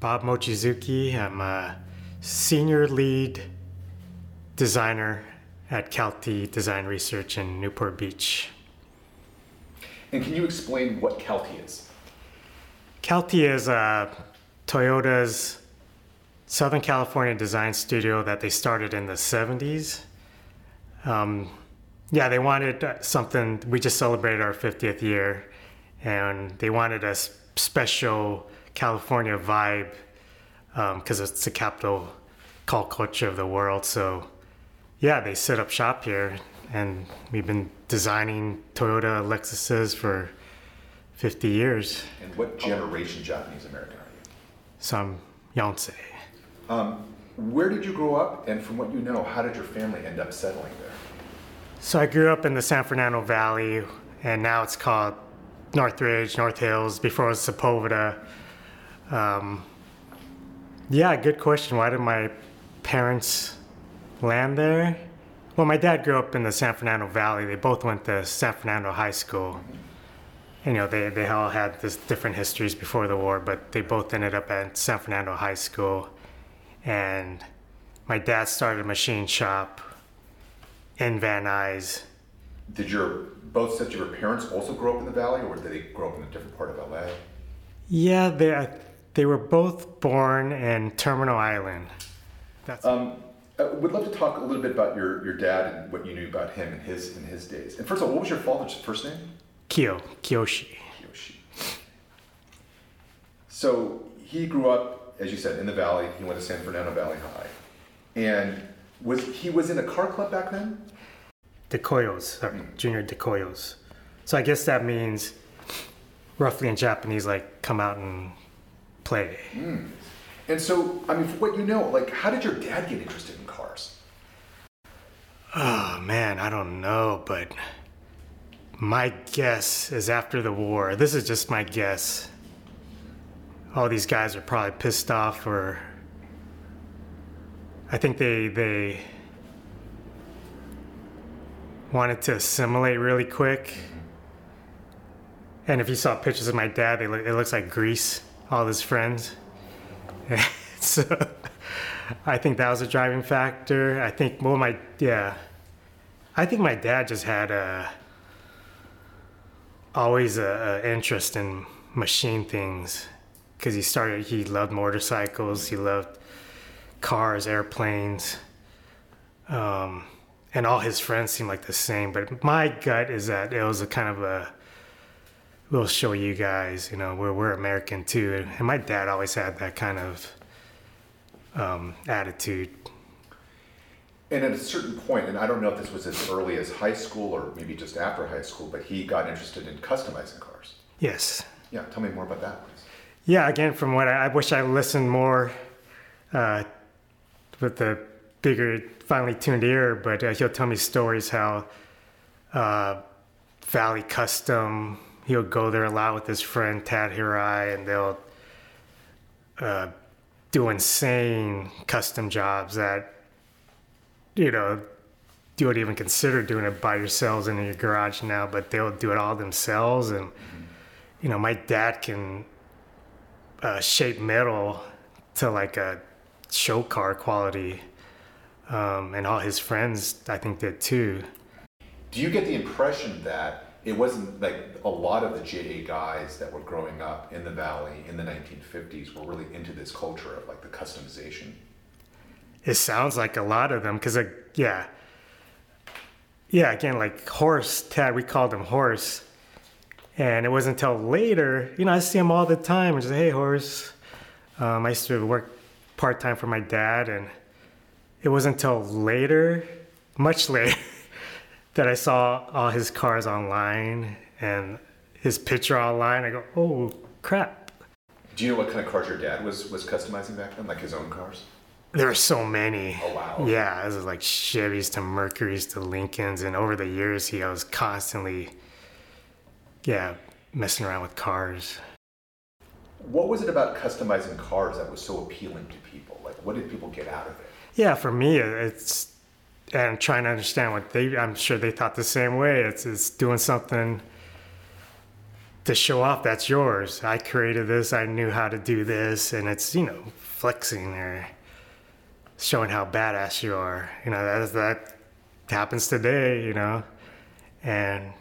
Bob Mochizuki. I'm a senior lead designer at Kelty Design Research in Newport Beach. And can you explain what Kelty is? Kelty is Toyota's Southern California design studio that they started in the 70s. They wanted something. We just celebrated our 50th year, and they wanted a special California vibe because it's the capital culture of the world. So, they set up shop here, and we've been designing Toyota Lexuses for 50 years. And what generation Japanese American are you? So I'm Yonsei. Where did you grow up, and from what you know, how did your family end up settling there? So I grew up in the San Fernando Valley, and now it's called Northridge, North Hills. Before it was Sepulveda. Good question. Why did my parents land there? Well, my dad grew up in the San Fernando Valley. They both went to San Fernando High School. And, they all had this different histories before the war, but they both ended up at San Fernando High School. And my dad started a machine shop in Van Nuys. Did both sets of your parents also grow up in the Valley, or did they grow up in a different part of LA? Yeah, they were both born in Terminal Island. Would love to talk a little bit about your dad and what you knew about him in his days. And first of all, what was your father's first name? Kiyoshi. So he grew up, as you said, in the Valley. He went to San Fernando Valley High. And he was in a car club back then? Dekoyos, Junior Dekoyos. So I guess that means, roughly in Japanese, like, come out and play. And so, from what you know, how did your dad get interested in cars? Oh, man, I don't know, but my guess is after the war. This is just my guess. All these guys are probably pissed off, or I think they wanted to assimilate really quick. And if you saw pictures of my dad, it looks like Grease, all his friends. So I think that was a driving factor. I think my dad just had always a interest in machine things, because he loved motorcycles, he loved cars, airplanes, and all his friends seemed like the same. But my gut is that it was a kind of we'll show you guys, we're American too. And my dad always had that kind of attitude. And at a certain point, and I don't know if this was as early as high school or maybe just after high school, but he got interested in customizing cars. Yes. Yeah, tell me more about that, please. Yeah, again, from what I wish I listened more with the bigger, finely tuned ear, but he'll tell me stories how Valley Custom, he'll go there a lot with his friend Tad Hirai, and they'll do insane custom jobs that, you would even consider doing it by yourselves in your garage now, but they'll do it all themselves. And, my dad can shape metal to like a show car quality. And all his friends, I think, did too. Do you get the impression that it wasn't like a lot of the JA guys that were growing up in the Valley in the 1950s were really into this culture of like the customization? It sounds like a lot of them, because again, like Horse, Tad, we called him Horse. And it wasn't until later, I see him all the time and just, hey, Horse. I used to work part-time for my dad, and it wasn't until later, much later, that I saw all his cars online and his picture online. I go, oh, crap. Do you know what kind of cars your dad was customizing back then, like his own cars? There were so many. Oh, wow. Yeah, this was like Chevys to Mercurys to Lincolns. And over the years, I was constantly, messing around with cars. What was it about customizing cars that was so appealing to people? Like, what did people get out of it? Yeah, for me, it's, and trying to understand I'm sure they thought the same way. It's doing something to show off, that's yours. I created this. I knew how to do this, and it's, you know, flexing or showing how badass you are. You know, that happens today, you know, and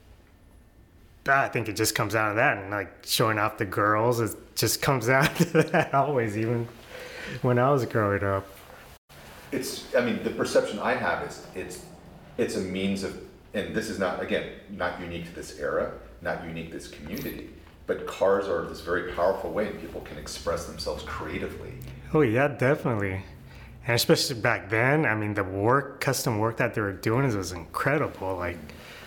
I think it just comes out of that, and like showing off the girls, it just comes out to that always, even when I was growing up. I mean, the perception I have is it's a means of, and this is not, again, not unique to this era, not unique to this community, but cars are this very powerful way and people can express themselves creatively. Oh yeah, definitely. And especially back then, I mean, the custom work that they were doing was incredible. Like,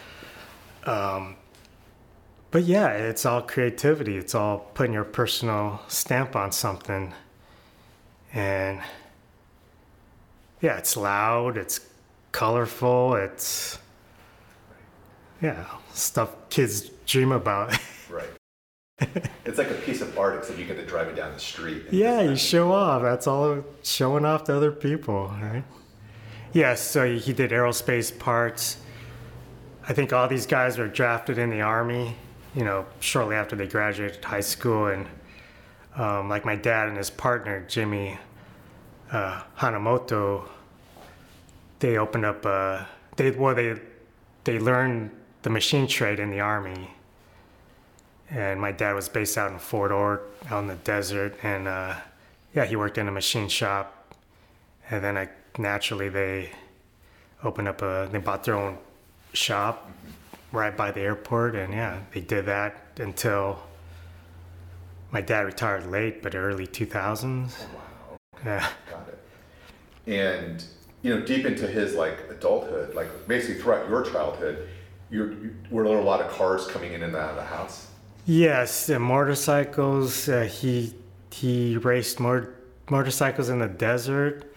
but yeah, it's all creativity. It's all putting your personal stamp on something. And yeah, it's loud, it's colorful, it's, yeah, stuff kids dream about. Right. It's like a piece of art, except you get to drive it down the street. Yeah, you show off. That's all, showing off to other people, right? Yeah, so he did aerospace parts. I think all these guys were drafted in the Army, you know, shortly after they graduated high school. And like my dad and his partner, Jimmy Hanamoto, they opened up, they learned the machine trade in the Army. And my dad was based out in Fort Ord, out in the desert. And yeah, he worked in a machine shop. And then naturally they opened up they bought their own shop right by the airport. And yeah, they did that until my dad retired late, but early 2000s. Oh, wow. Yeah. Got it. And, you know, deep into his like adulthood, like basically throughout your childhood, were there a lot of cars coming in and out of the house? Yes, motorcycles. He raced motorcycles in the desert.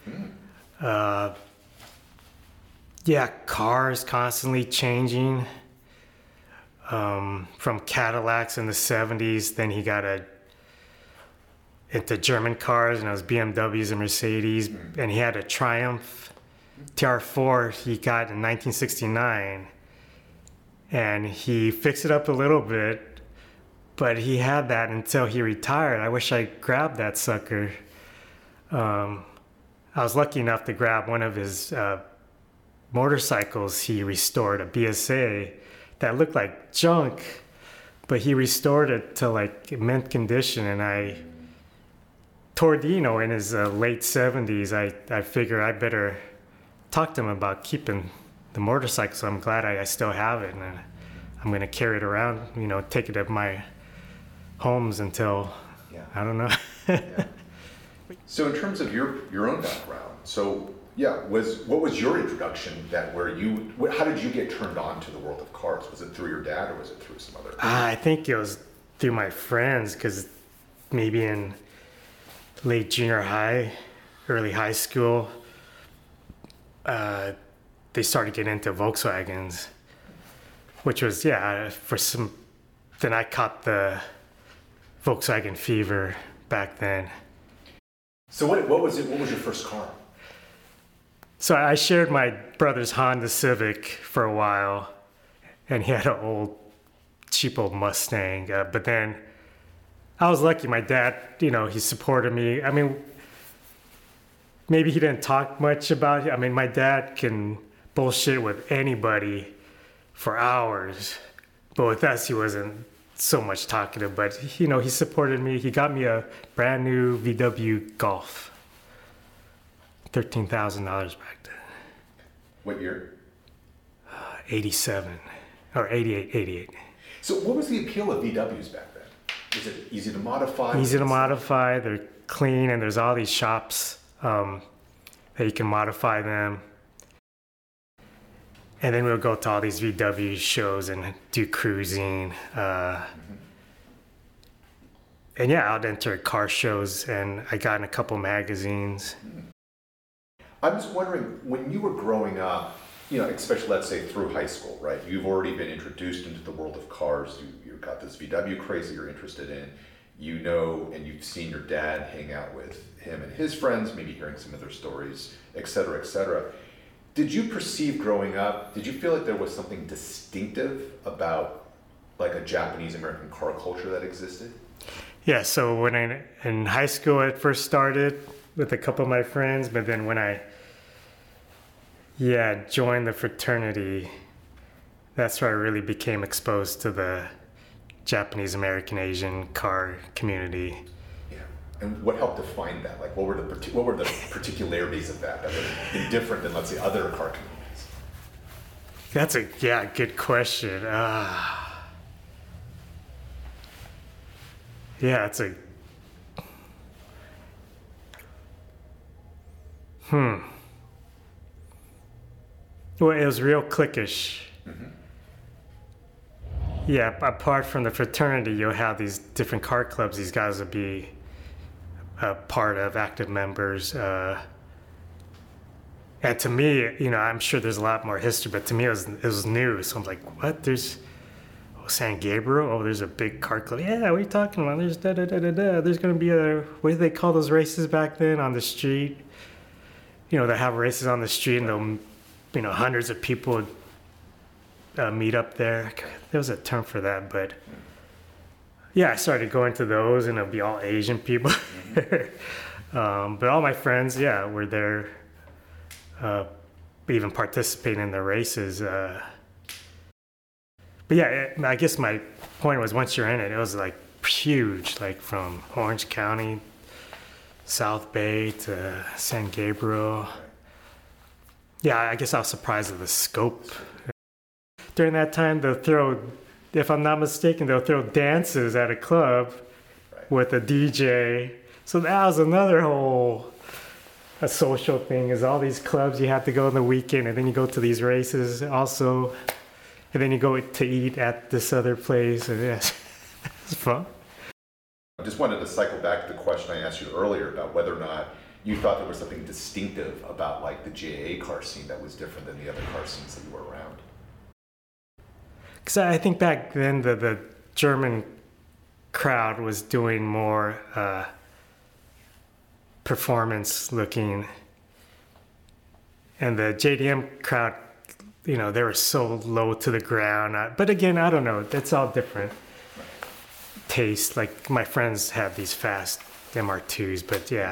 Yeah, cars constantly changing. From Cadillacs in the 70s, then he got into German cars, and it was BMWs and Mercedes, and he had a Triumph TR4 he got in 1969, and he fixed it up a little bit. But he had that until he retired. I wish I grabbed that sucker. I was lucky enough to grab one of his motorcycles he restored, a BSA, that looked like junk, but he restored it to like mint condition. And toward, you know, in his late 70s, I figured I better talk to him about keeping the motorcycle. So I'm glad I still have it, and I'm going to carry it around, you know, take it to my homes until, yeah. I don't know. Yeah. So in terms of your own background, so yeah, what was your introduction how did you get turned on to the world of cars? Was it through your dad or was it through some other? I think it was through my friends, because maybe in late junior high, early high school, they started getting into Volkswagens, which was, yeah, then I caught the Volkswagen fever back then. So what was it? What was your first car? So I shared my brother's Honda Civic for a while, and he had an cheap old Mustang. But then I was lucky. My dad, you know, he supported me. I mean, maybe he didn't talk much about it. I mean, my dad can bullshit with anybody for hours, but with us, he wasn't so much talkative. But, you know, he supported me. He got me a brand new VW Golf. $13,000 back then. What year? 87 or 88. So what was the appeal of VWs back then? Was it easy to modify? Easy to modify. They're clean, and there's all these shops that you can modify them. And then we'll go to all these VW shows and do cruising. And yeah, I'd enter car shows, and I got in a couple magazines. I'm just wondering, when you were growing up, you know, especially let's say through high school, right? You've already been introduced into the world of cars. You've got this VW craze that you're interested in. You know, and you've seen your dad hang out with him and his friends, maybe hearing some of their stories, et cetera, et cetera. Did you perceive growing up, did you feel like there was something distinctive about like a Japanese American car culture that existed? Yeah, so when in high school, I first started with a couple of my friends, but then when I joined the fraternity, that's where I really became exposed to the Japanese American Asian car community. Yeah. And what helped define that? Like, what were the particularities of that would have been different than, let's say, other car communities? That's a good question. It's a Well, it was real cliquish. Mm-hmm. Yeah, apart from the fraternity, you'll have these different car clubs. These guys would be a part of, active members. And to me, I'm sure there's a lot more history, but to me, it was new. So I'm like, what? There's San Gabriel? Oh, there's a big car club. Yeah, what are you talking about? There's da-da-da-da-da. There's going to be what do they call those races back then on the street? They have races on the street, and they'll, hundreds of people would meet up there. There was a term for that, but yeah, I started going to those, and it'll be all Asian people. But all my friends, were there, even participating in the races. But I guess my point was, once you're in it, it was like huge, like from Orange County, South Bay to San Gabriel. Yeah, I guess I was surprised at the scope. During that time, if I'm not mistaken, they'll throw dances at a club with a DJ. So that was another a social thing, is all these clubs you have to go on the weekend, and then you go to these races also, and then you go to eat at this other place, and it's fun. I just wanted to cycle back to the question I asked you earlier about whether or not you thought there was something distinctive about, like, the JA car scene that was different than the other car scenes that you were around. Because I think back then the German crowd was doing more performance looking, and the JDM crowd, they were so low to the ground. But again, I don't know, it's all different taste. Like, my friends have these fast MR2s,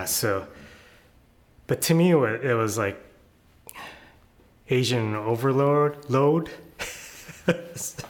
but to me it was like Asian overload.